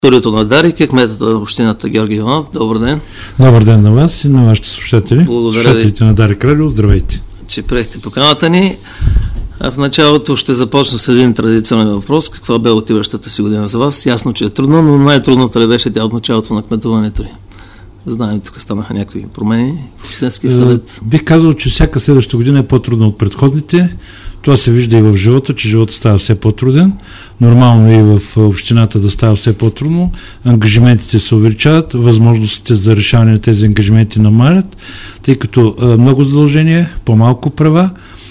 Студиото на Дарик, кметът на общината Георги Иванов. Добър ден. Добър ден на вас и на вашите слушатели. Благодаря слушателите на Дарик Радио, здравейте. Че приехте поканата ни. В началото ще започна с един традиционен въпрос. Каква бе отиващата си година за вас? Ясно, че е трудно, но най-трудната ли беше тя от началото на кметуването ли? Знаем, тук станаха някакви промени в Общинския съвет. Бих казал, че всяка следваща година е по-трудна от предходните. Това се вижда и в живота, че живота става все по-труден. Нормално е и в общината да става все по-трудно. Ангажиментите се увеличават, възможностите за решаване на тези ангажименти намалят, тъй като много задължения, по-малко права,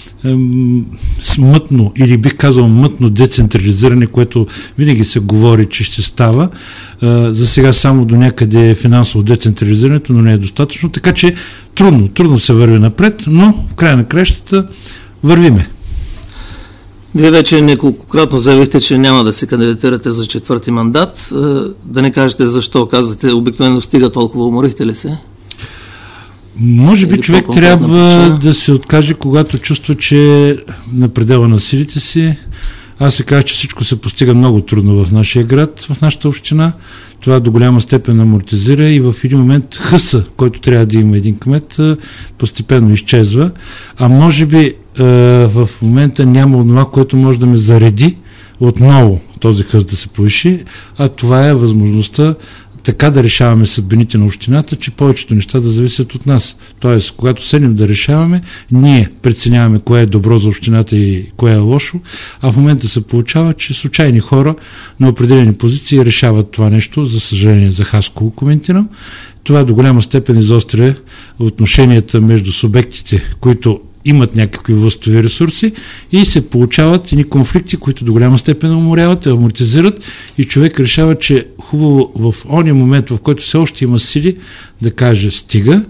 смътно или бих казал мътно децентрализиране, което винаги се говори, че ще става. За сега само до някъде е финансово децентрализирането, но не е достатъчно, така че трудно се върви напред, но в края на краищата вървиме. Вие вече неколкократно заявихте, че няма да се кандидатирате за четвърти мандат. Да не кажете защо, казвате, обикновено стига толкова, уморихте ли се? Може би човек трябва да се откаже, когато чувства, че е на предела на силите си. Аз ви кажа, че всичко се постига много трудно в нашия град, в нашата община. Това до голяма степен амортизира и в един момент хъса, който трябва да има един кмет, постепенно изчезва. А може би в момента няма онова, което може да ме зареди отново този хъс да се повиши, а това е възможността така да решаваме съдбините на общината, че повечето неща да зависят от нас. Тоест, когато седнем да решаваме, ние преценяваме кое е добро за общината и кое е лошо, а в момента се получава, че случайни хора на определени позиции решават това нещо, за съжаление за Хасково коментирам. Това до голяма степен изостря отношенията между субектите, които имат някакви властови ресурси и се получават едни конфликти, които до голяма степен уморяват, амортизират и човек решава, че хубаво в ония момент, в който все още има сили, да каже стига.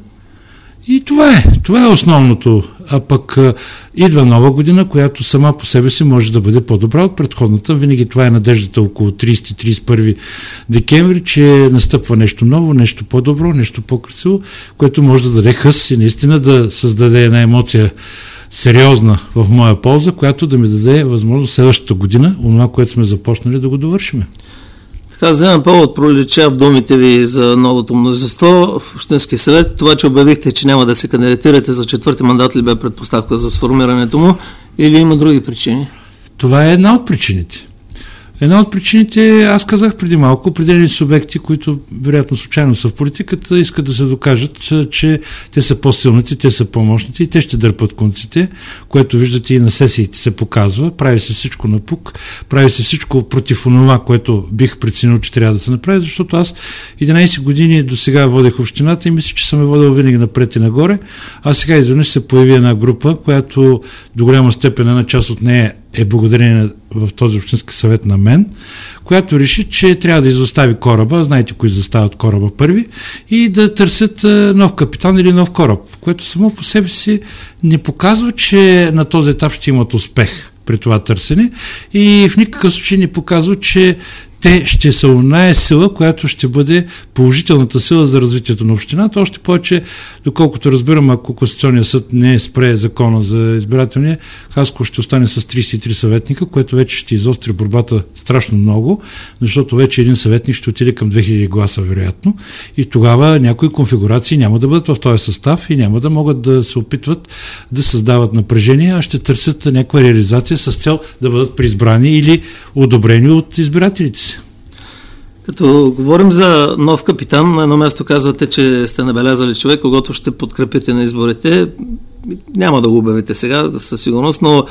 И това е основното. А пък идва нова година, която сама по себе си може да бъде по-добра от предходната. Винаги това е надеждата около 30-31 декември, че настъпва нещо ново, нещо по-добро, нещо по-красиво, което може да даде хъс и наистина да създаде една емоция сериозна в моя полза, която да ми даде възможност следващата година, онова, което сме започнали, да го довършим. Така, вземам повод, пролича в думите ви за новото мнозинство в Общинския съвет. Това, че обявихте, че няма да се кандидатирате за четвърти мандат, ли бе предпоставка за сформирането му или има други причини? Това е една от причините. Една от причините, аз казах преди малко, определени субекти, които вероятно случайно са в политиката, искат да се докажат, че те са по-силните, те са по-мощните и те ще дърпат конците, което виждате и на сесиите се показва. Прави се всичко напук, прави се всичко против онова, което бих преценил, че трябва да се направи, защото аз 11 години до сега водех общината и мисля, че съм водил винаги напред и нагоре, а сега изведнъж се появи една група, която до голяма степен една част от нея е благодарение в този общински съвет на мен, която реши, че трябва да изостави кораба, знаете кои застават кораба първи, и да търсят нов капитан или нов кораб, което само по себе си не показва, че на този етап ще имат успех при това търсене и в никакъв случай не показва, че те ще са оная сила, която ще бъде положителната сила за развитието на общината. Още повече, доколкото разбирам, ако Конституционният съд не спре закона за избирателния, Хасково ще остане с 33 съветника, което вече ще изостри борбата страшно много, защото вече един съветник ще отиде към 2000 гласа, вероятно, и тогава някои конфигурации няма да бъдат в този състав и няма да могат да се опитват да създават напрежение, а ще търсят някаква реализация с цел да бъдат преизбрани или одобрени от избирателите си. Като говорим за нов капитан, на едно място казвате, че сте набелязали човек, когато ще подкрепите на изборите. Няма да го обявите сега, със сигурност, но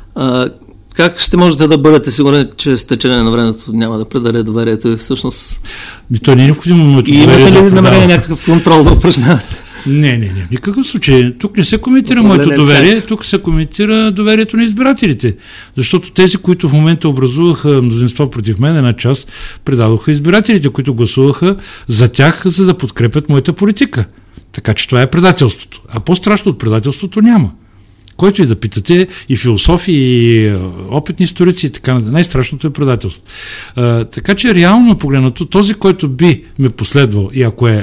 как ще можете да бъдете сигурни, че с течение на времето няма да предаде доверието и всъщност? То не е необходимо моето доверие. И имате ли намерение някакъв контрол да упражнявате? Не, в никакъв случай. Тук не се коментира моето доверие, тук се коментира доверието на избирателите. Защото тези, които в момента образуваха мнозинство против мен, една част предадоха избирателите, които гласуваха за тях, за да подкрепят моята политика. Така че това е предателството. А по-страшно от предателството няма. Който и да питате, и философи, и опитни историци, и така, най-страшното е предателство. Така че реално погледнато, този, който би ме последвал и ако е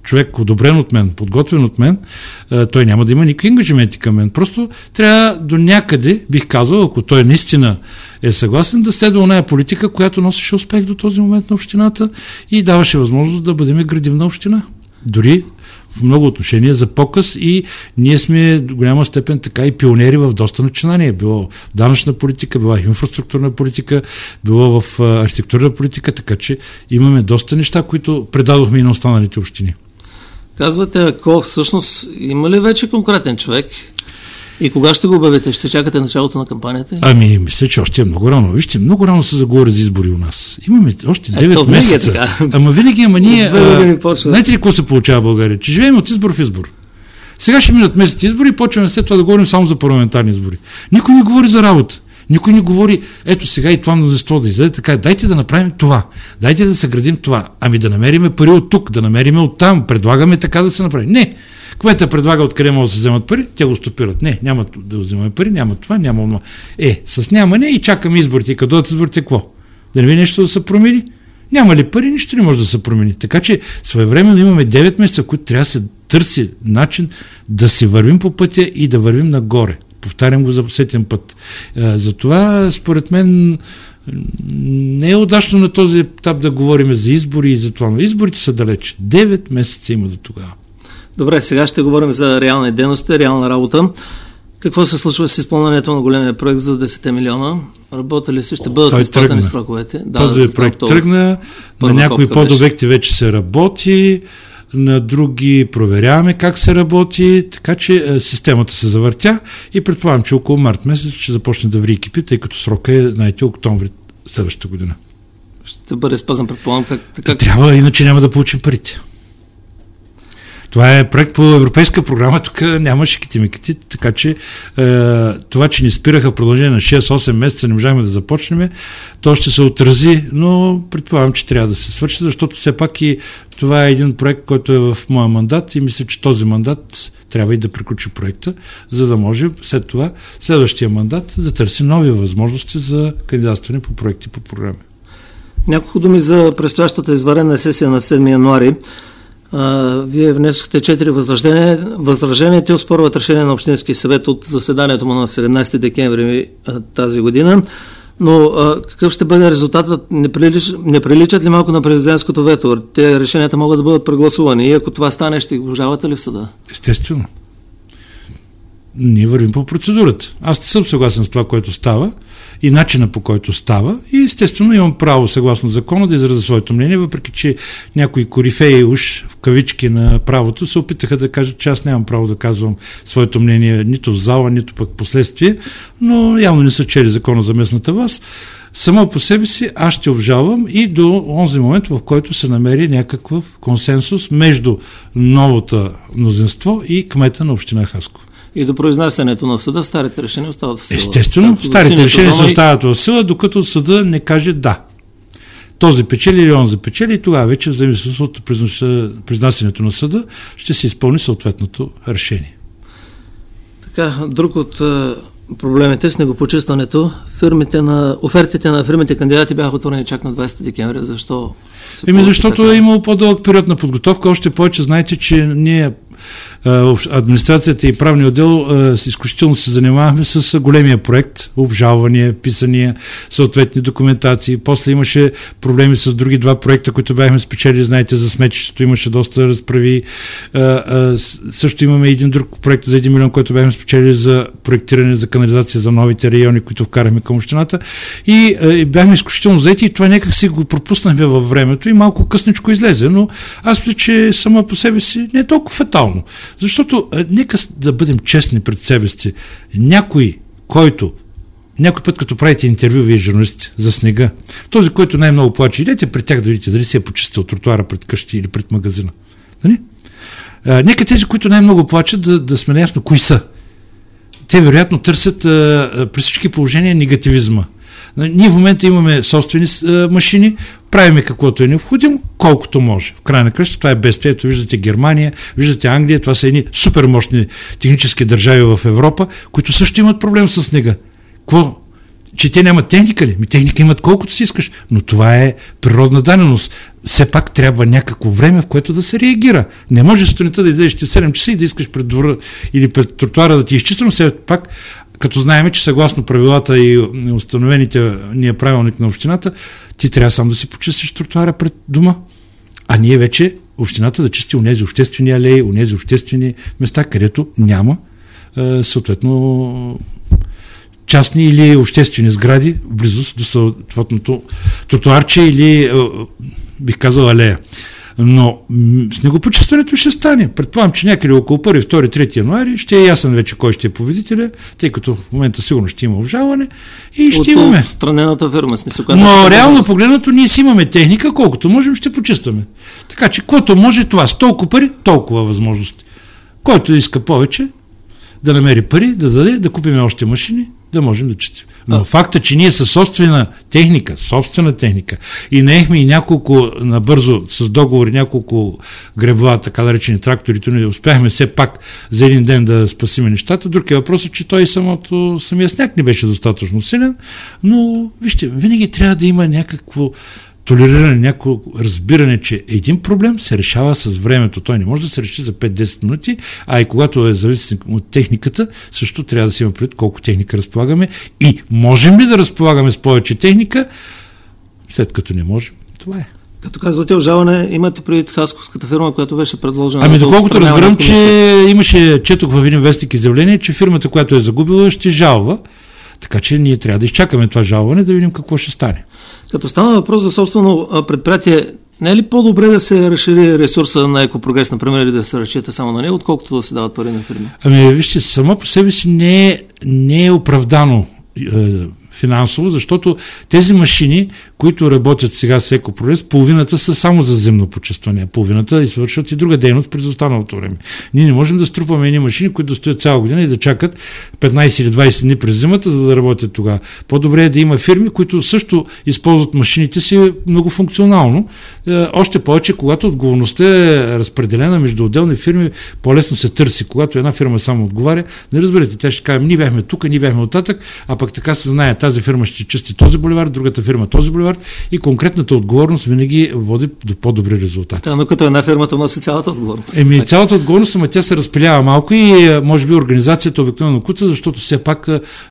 човек одобрен от мен, подготвен от мен, той няма да има никакви ангажименти към мен. Просто трябва до някъде, бих казал, ако той наистина е съгласен, да следва оная политика, която носеше успех до този момент на общината и даваше възможност да бъдем градивна община. Дори в много отношения за показ и ние сме до голяма степен така и пионери в доста начинания. Било в данъчна политика, било в инфраструктурна политика, било в архитектурна политика, така че имаме доста неща, които предадохме и на останалите общини. Казвате, ако всъщност има ли вече конкретен човек и кога ще го обявите? Ще чакате началото на кампанията? Ами, мисля, че още е много рано. Вижте, много рано се заговори за избори у нас. Имаме още 9 месеца. Ама винаги, ние... знаете ли какво се получава в България? Че живеем от избор в избор. Сега ще минат месеци избори и почваме след това да говорим само за парламентарни избори. Никой не говори за работа. Никой не говори, ето сега и това мнозинство да излезе така, дайте да направим това, дайте да съградим това, ами да намериме пари от тук, да намериме от там, предлагаме така да се направи. Не, кметът предлага откъде могат да се вземат пари, те го стопират. Не, няма да вземаме пари, няма това, няма това. С нямане и чакаме изборите. И като дойдат изборите, какво? Да не ви нещо да се промени? Няма ли пари, нищо не може да се промени. Така че своевременно имаме 9 месеца, които трябва да се търси начин да се вървим по пътя и да вървим нагоре. Повтарям го за сетен път. Затова, според мен, не е удачно на този етап да говорим за избори и за това, но изборите са далече. 9 месеца има до тогава. Добре, сега ще говорим за реални дейности, реална работа. Какво се случва с изпълнението на големия проект за 10 милиона? Работили се, ще бъдат изплатени сроковете? Този проект тръгна, на някои подобекти вече се работи, на други проверяваме как се работи, така че системата се завъртя и предполагам, че около март месец ще започне да ври екипи, тъй като срока е, знаете, октомври следващата година. Ще бъде спазен, предполагам, как... Трябва, иначе няма да получим парите. Това е проект по европейска програма, тук няма шикити-микити, така че това, че ни спираха в продължение на 6-8 месеца, не можахме да започнем, то ще се отрази, но предполагам, че трябва да се свърши, защото все пак и това е един проект, който е в моя мандат и мисля, че този мандат трябва и да приключи проекта, за да може след това следващия мандат да търси нови възможности за кандидатстване по проекти по програми. Няколко думи за предстоящата извънредна сесия на 7 януари. Вие внесохте 4 възражения. Те оспорват решение на Общинския съвет от заседанието му на 17 декември тази година. Но какъв ще бъде резултатът? Не приличат ли малко на президентското вето? Те решенията могат да бъдат прегласувани и ако това стане, ще го обжалвате ли в съда? Естествено. Ние вървим по процедурата. Аз не съм съгласен с това, което става и начина, по който става, и естествено имам право съгласно закона да изразя своето мнение, въпреки че някои корифеи уж в кавички на правото се опитаха да кажат, че аз нямам право да казвам своето мнение нито в зала, нито пък последствие, но явно не са чели закона за местната власт. Само по себе си аз ще обжалвам и до онзи момент, в който се намери някакъв консенсус между новото мнозинство и кмета на община Хасково. И до произнасянето на съда старите решения остават в сила. Естествено, старите решения се остават в сила, докато съда не каже да. Този печели или он запечели и тогава вече в зависимост от произнасянето на съда ще се изпълни съответното решение. Така, друг от проблемите с снегопочистването, офертите на фирмите кандидати бяха отворени чак на 20 декември. Защо? Защото е имало по-дълъг период на подготовка. Още повече знаете, че ние администрацията и правния отдел изключително се занимавахме с големия проект, обжалвания, писания, съответни документации. После имаше проблеми с други 2 проекта, които бяхме спечели, знаете, за сметището имаше доста разправи. Също имаме един друг проект за 1 милион, който бяхме спечели за проектиране за канализация за новите райони, които вкарахме към общината. И бяхме изключително заети и това някак си го пропуснахме във времето и малко късничко излезе, но аз мисля, че само по себе си не е толкова фатално. Защото нека да бъдем честни пред себе си. Някой път, като правите интервю, вие журналисти, за снега, този, който най-много плаче, идете при тях да видите дали си е почистил тротуара пред къщи или пред магазина. Нали? Нека тези, които най-много плачат, да сме наясно кои са. Те вероятно търсят при всички положения негативизма. Ние в момента имаме собствени машини, правиме каквото е необходимо, колкото може. В края на кръща това е бедствие. Ето виждате Германия, виждате Англия, това са едни супермощни технически държави в Европа, които също имат проблем с снега. че те нямат техника ли? Техника имат колкото си искаш, но това е природна даденост. Все пак трябва някакво време, в което да се реагира. Не може сутринта да излезеш в 7 часа и да искаш пред двора или пред тротуара да ти изчистено, все пак, като знаем, че съгласно правилата и установените ния правилник на общината, ти трябва сам да си почистиш тротуара пред дома. А ние вече общината да чисти онези обществени алеи, онези обществени места, където няма съответно частни или обществени сгради в близост до съответното тротуарче или бих казал алея. Но снегопочистването ще стане. Предполагам, че някъде около 1, 2, 3 януари ще е ясен вече кой ще е победителя, тъй като в момента сигурно ще има обжалване и ще имаме. От странената фирма, смисъл. Но реално погледнато ние си имаме техника, колкото можем ще почистваме. Така че, което може това, с толкова пари, толкова възможности. Който иска повече, да намери пари, да даде, да купим още машини, да можем да чистим. Но факта, че ние със собствена техника и наехме и няколко набързо с договори, няколко гребла, така да речени тракторите, не успяхме все пак за един ден да спасиме нещата. Друг е въпросът, че той самия сняг не беше достатъчно силен, но вижте, винаги трябва да има някакво толериране, някакво разбиране, че един проблем се решава с времето. Той не може да се реши за 5-10 минути, а и когато е зависим от техниката, също трябва да си има предвид колко техника разполагаме и можем ли да разполагаме с повече техника, след като не можем. Това е. Като казвате обжалване, имате предвид хасковската фирма, която беше предложена. Доколкото разбирам, че четох във един вестник изявление, че фирмата, която е загубила, ще жалва. Така че ние трябва да изчакаме това жалване, да видим какво ще стане. Като стана въпрос за собствено предприятие, не е ли по-добре да се разшири ресурса на Екопрогрес, например, или да се разчита само на него, отколкото да се дават пари на фирми? Вижте, само по себе си не е оправдано финансово, защото тези машини, които работят сега с Екопрогрес, половината са само за зимно почистване, половината извършват и друга дейност през останалото време. Ние не можем да струпаме едни машини, които да стоят цяла година и да чакат 15 или 20 дни през зимата, за да работят тогава. По-добре е да има фирми, които също използват машините си многофункционално. Още повече, когато отговорността е разпределена между отделни фирми, по-лесно се търси. Когато една фирма само отговаря, не разберете, тя ще каже, ние бяхме тук, ние бяхме оттатък, а пък така се знае, тази фирма ще чисти този булевард, другата фирма този булевард и конкретната отговорност винаги води до по-добри резултати. Но като една фирмата носи цялата отговорност. Цялата отговорност, ама тя се разпилява малко и може би организацията обикновено куца, защото все пак